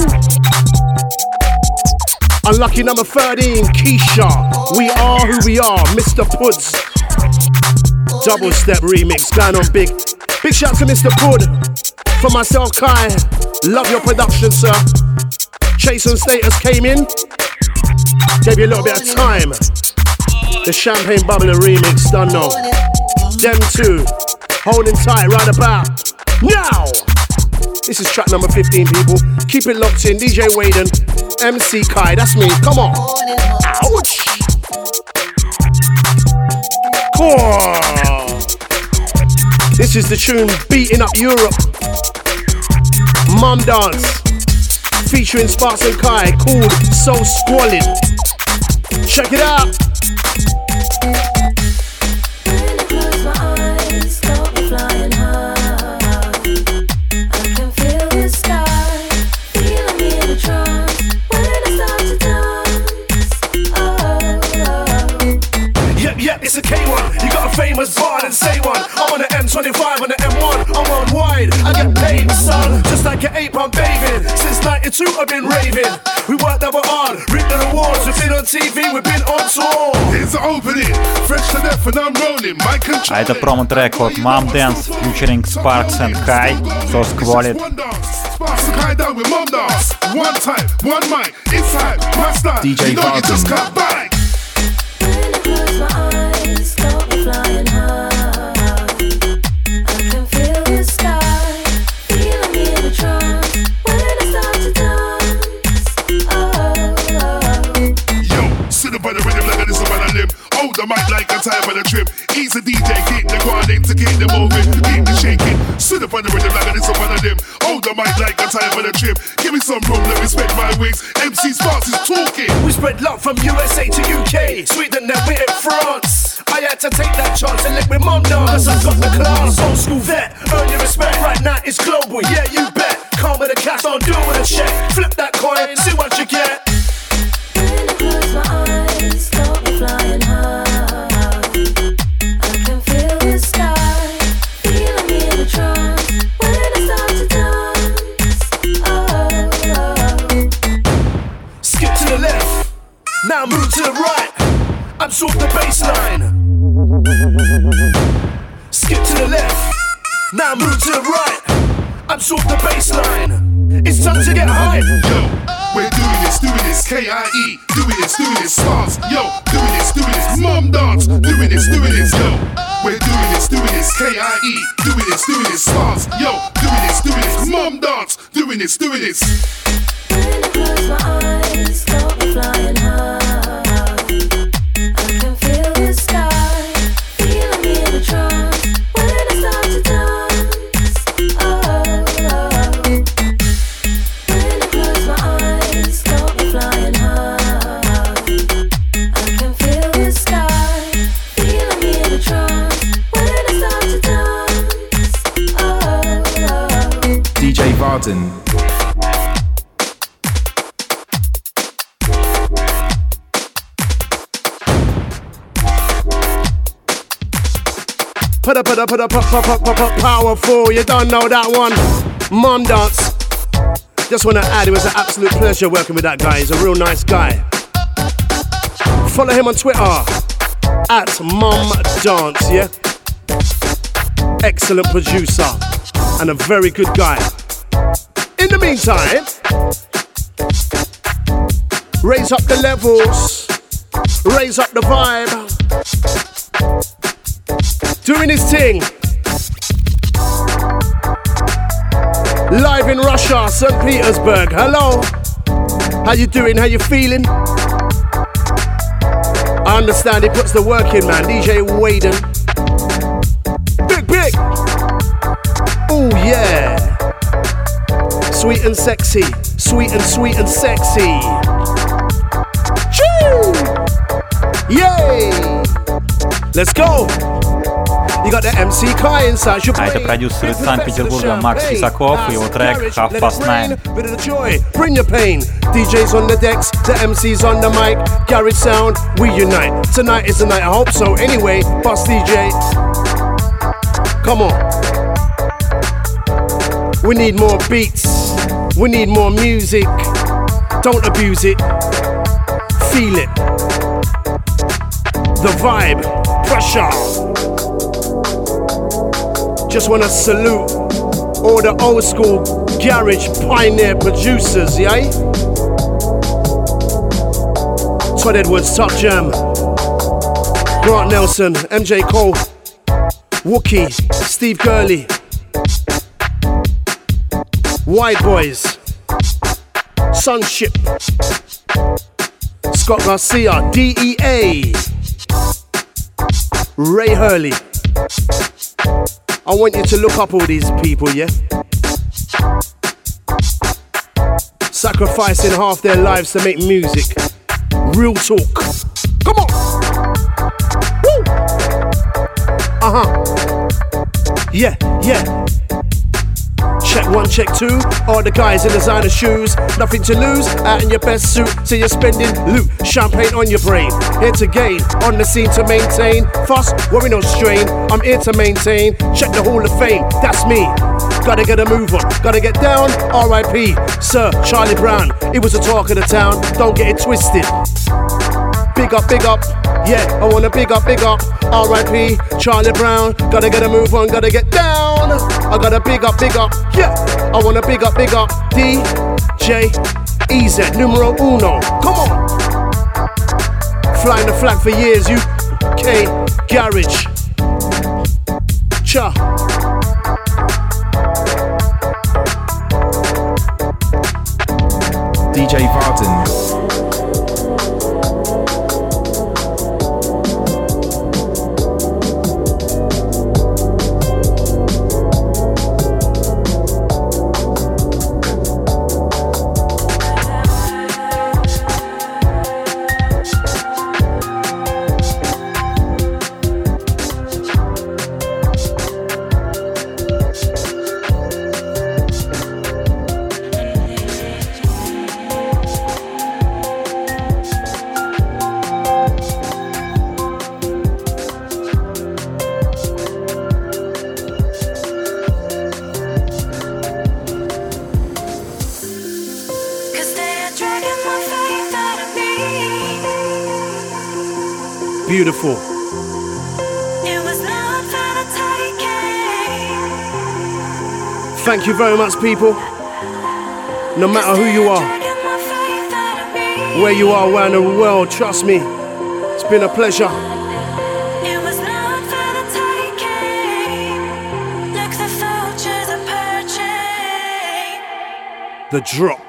Unlucky number thirteen, Keisha. We are who we are, Mister Puds. Double step remix, going on big. Big shout to Mister Pud. For myself, Kai. Love your production, sir. Chase and Status came in. Gave you a little bit of time. The Champagne Bubbler remix, done now. Them two. Holding tight right about now. This is track number fifteen, people. Keep it locked in. D J Waden, M C Kai, that's me. Come on. Ouch. Cool. This is the tune beating up Europe. Mum Dance, featuring Sparks and Kai, called So Squalid. Check it out. It's a K one, you got a famous bar and say one. I'm on the M twenty-five, on the M one, I'm on wide. I get paid, son, just like an ape I'm bathing. Since ninety-two I've been raving. We worked double hard, ripped the awards. We've been on T V, we've been on tour. Here's the opening, fresh to death and I'm rolling. My control. А это промо-трек от Mum Dance featuring Sparks and Kai, So Squalid. Sparks and Kai down with Mum Dance. One time, one mic, inside, my style. D J you know Varden. You just got back. Flying high, I can feel the sky, feeling me in a trance when I start to dance. Oh, oh. Yo, sit up on the rhythm like a listen by the limb. Hold the mic like a time on the trip. Easy D J, keep the grinding to keep the moving, keep the shaking. Sit up on the rhythm like a listen by the limb. Hold the mic like a time on the trip. Give me some room, let me spread my wings. M C Sparks is talking. We spread love from U S A to U K, Sweden, then we're in France. I had to take that chance and live with Mum Dance. I got the class, old school vet. Earn your respect, right now it's global, yeah you bet. Come with the cash, don't do it with a check. Flip that coin, see what you get. When I close my eyes, got me flying high. I can feel the sky, feeling me in a trance when I start to dance. Oh, oh. Skip to the left, now move to the right. Absorb the baseline. Skip to the left, now move to the right. Absorb the baseline. It's time to get high. Yo, we're doing this, doing this. K I E, doing this, doing this. Sparks, yo, doing this, doing this. Mum Dance, doing this, doing this. Yo, we're doing this, doing this. K I E, doing this, doing this. Sparks, yo, doing this, doing this. Mum Dance, doing this, doing this. When I close my eyes, got me flying high. D J Varden. Put up, put up, put up, put up, put up, put up, powerful. You don't know that one. Mum Dance. Just want to add, it was an absolute pleasure working with that guy. He's a real nice guy. Follow him on Twitter at Mum Dance, yeah? Excellent producer and a very good guy. In the meantime, raise up the levels, raise up the vibe. Doing his thing. Live in Russia, Saint Petersburg. Hello. How you doing? How you feeling? I understand he puts the work in, man. D J Waden. Big, big. Oh, yeah. Sweet and sexy. Sweet and sweet and sexy. Choo! Yay! Let's go! You got the эм си Kai inside your brain. А это продюсер из Санкт-Петербурга Макс Фисаков и его трек Half Past Nine. Bit of the joy, bring your pain. D Js on the decks, the эм си's on the mic. Garage sound, we unite. Tonight is the night, I hope so. Anyway, boss D J. Come on. We need more beats. We need more music. Don't abuse it. Feel it. The vibe. Pressure. Just wanna salute all the old school garage pioneer producers, yeah? Todd Edwards, Top Jam, Grant Nelson, M J Cole, Wookie, Steve Gurley, White Boys, Sunship, Scott Garcia, D E A, Ray Hurley. I want you to look up all these people, yeah? Sacrificing half their lives to make music. Real talk. Come on! Woo! Uh-huh. Yeah, yeah. Check one, check two. All the guys in designer shoes. Nothing to lose, out in your best suit. So you're spending loot, champagne on your brain. Here to gain, on the scene to maintain. Fuss, worry no strain. I'm here to maintain. Check the Hall of Fame, that's me. Gotta get a move on, gotta get down. R I P, Sir Charlie Brown. He was the talk of the town, don't get it twisted. Big up, big up, yeah, I wanna big up, big up. R I P, Charlie Brown. Gotta get a move on, gotta get down. I gotta big up, big up, yeah. I wanna big up, big up. D J E Z, numero uno. Come on. Flying the flag for years, U K Garage. Cha. D J Varden. Beautiful. Thank you very much, people. No matter who you are, where you are around the world, trust me, it's been a pleasure. The drop.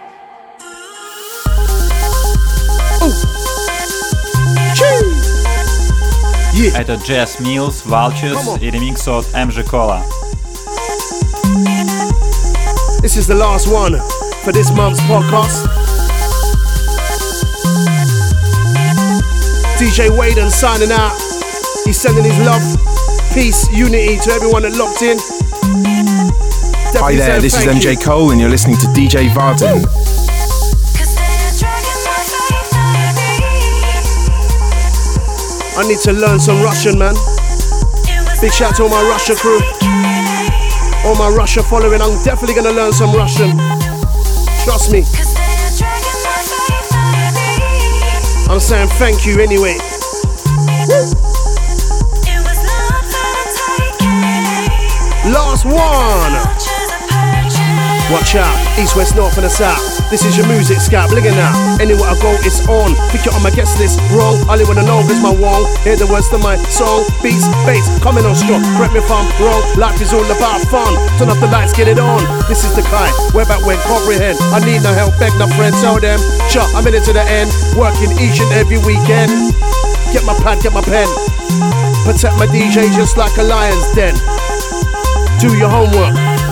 Yeah. Это Jazz Mills, Vultures и ремикс от эм джи Cola. This is the last one for this month's podcast. D J Waden signing out. He's sending his love, peace, unity to everyone that locked in. Hi there, this is M J Cole and you're listening to D J Varden. I need to learn some Russian, man. Big shout to all my Russia crew. All my Russia following, I'm definitely gonna learn some Russian. Trust me. I'm saying thank you anyway. Last one. Watch out, east, west, north and the south. This is your music scout, bligging now. Anywhere I go, it's on. Pick it on my guest list, wrong. I only wanna know cause my wrong. Hear the words to my song, beats, bass, coming on strong. Correct me if I'm wrong, life is all about fun. Turn off the lights, get it on. This is the kind, where back when comprehend. I need no help, beg no friend, tell them. Sure, I'm in it to the end, working each and every weekend. Get my pad, get my pen. Protect my D J just like a lion's den. Do your homework.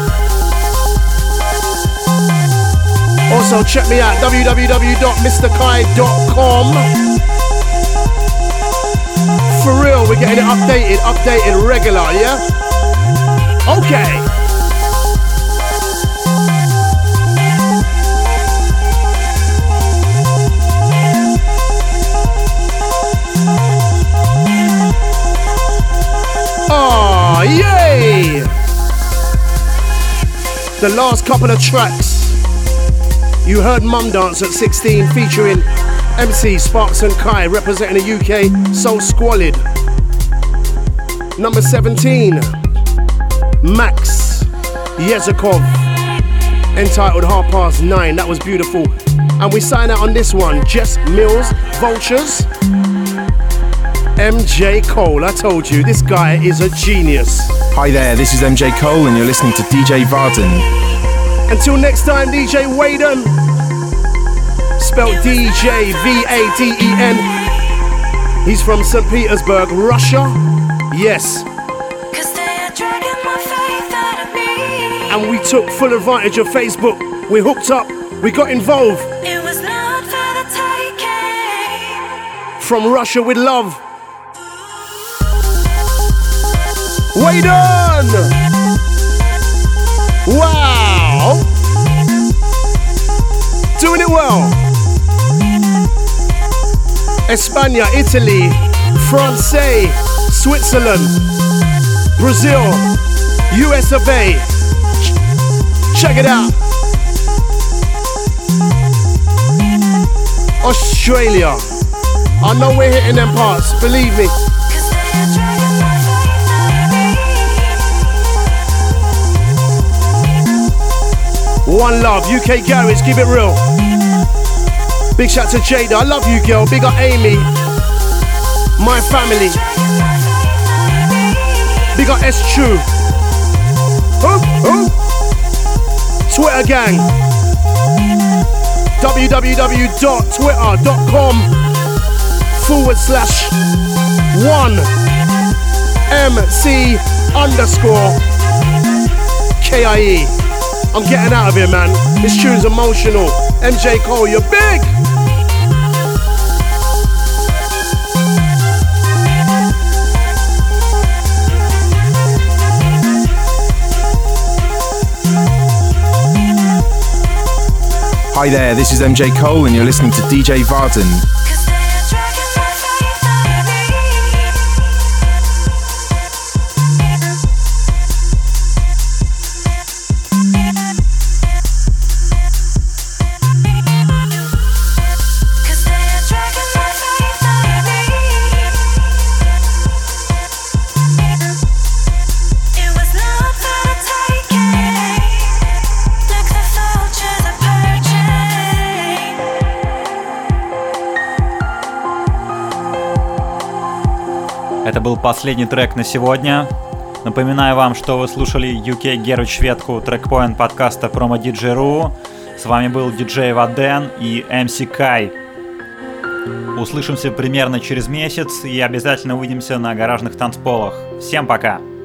Also check me out, w w w dot mr kai dot com. For real, we're getting it updated, updated regular, yeah? Okay. Oh, yay! The last couple of tracks. You heard Mum Dance at sixteen featuring M C Sparks and Kai representing the U K Soul Squalid. Number seventeen, Max Yezakov, entitled Half Past Nine. That was beautiful. And we sign out on this one, Jess Mills, Vultures. M J Cole, I told you, this guy is a genius. Hi there, this is M J Cole and you're listening to D J Varden. Until next time, D J Waden, spelled D J V A D E N. He's from Saint Petersburg, Russia. Yes. And we took full advantage of Facebook. We hooked up, we got involved. It was not for the taking. From Russia with love. Way done! Wow! Doing it well. España, Italy, France, Switzerland, Brazil, U S of A. Check it out. Australia. I know we're hitting them parts, believe me. One love, U K Garage, keep it real. Big shout to Jada, I love you girl. Big up Amy, my family. Big up S True. Oh, oh. Twitter gang. w w w dot twitter dot com forward slash one M C underscore K I E. I'm getting out of here, man. This tune's emotional. M J Cole, you're big! Hi there, this is M J Cole and you're listening to D J Varden. Это был последний трек на сегодня. Напоминаю вам, что вы слушали ю кей Garage шведку трекпоинт подкаста Promo ди джей точка ру. С вами был диджей Ваден и эм си Kai. Услышимся примерно через месяц и обязательно увидимся на гаражных танцполах. Всем пока!